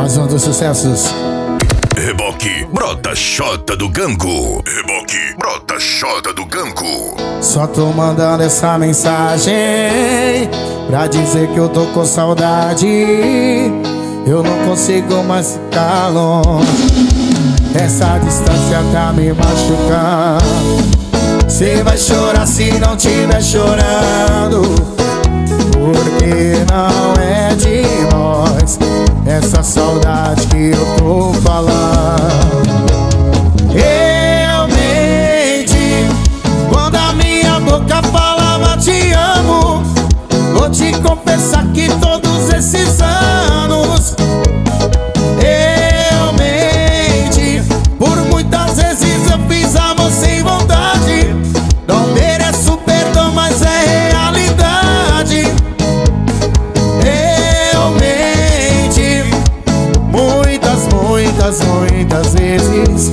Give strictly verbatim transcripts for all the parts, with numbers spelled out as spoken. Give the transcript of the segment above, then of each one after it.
Mais um dos sucessos. Reboque, brota xota do gango. Reboque, brota xota do gango. Só tô mandando essa mensagem pra dizer que eu tô com saudade. Eu não consigo mais ficar longe. Essa distância tá me machucando. Cê vai chorar se não tiver chorando, porque não é de nós essa saudade que eu tô falando. Eu menti quando a minha boca falava te amo. Vou te confessar que todos esses anos eu menti. Por muitas vezes eu fiz amor sem vontade. Não mereço perdão, mas é realidade. Eu menti muitas, muitas, muitas vezes.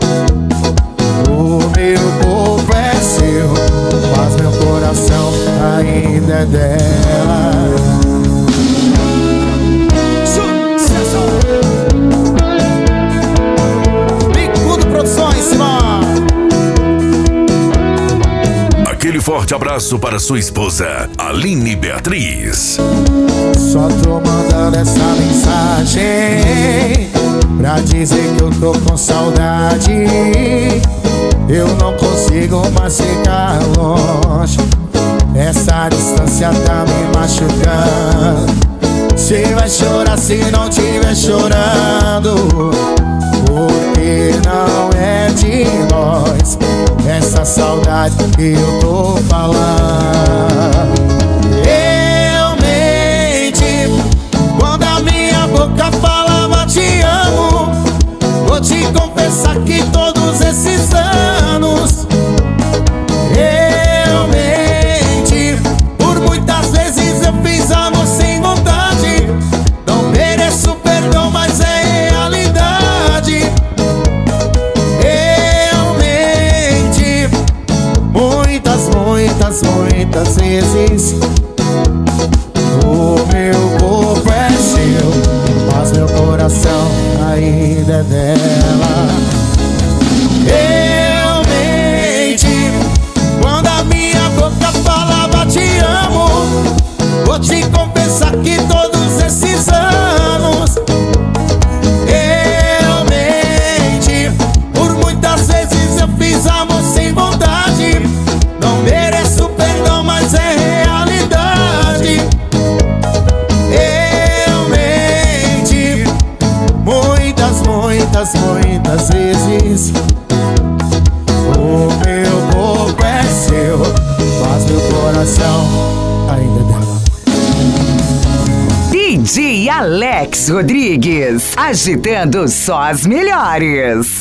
O meu corpo é seu, mas meu coração ainda é dela. Sucesso! Bicudo Produções, Simão. Aquele forte abraço para sua esposa, Aline Beatriz. Só tô mandando essa mensagem pra dizer que eu tô com saudade. Eu não consigo mais ficar longe. Essa distância tá me machucando. Cê vai chorar se não tiver chorando, porque não é de nós essa saudade que eu tô falando. Eu menti quando a minha boca falava te amo. Vou te confessar que todos esses anos eu menti. Por muitas vezes eu fiz amor sem vontade. Não mereço perdão, mas é realidade. Eu menti muitas, muitas, muitas vezes. O meu corpo é seu, mas meu coração ainda é dela. Eu menti quando a minha boca falava te amo. Vou te confessar que todos esses anos eu menti. Por muitas vezes eu fiz amor sem vontade. Não mereço perdão, mas é realidade. Eu menti muitas, muitas, muitas vezes. O meu corpo é seu, mas meu coração ainda é dela. D J Alex Rodrigues, agitando só as melhores.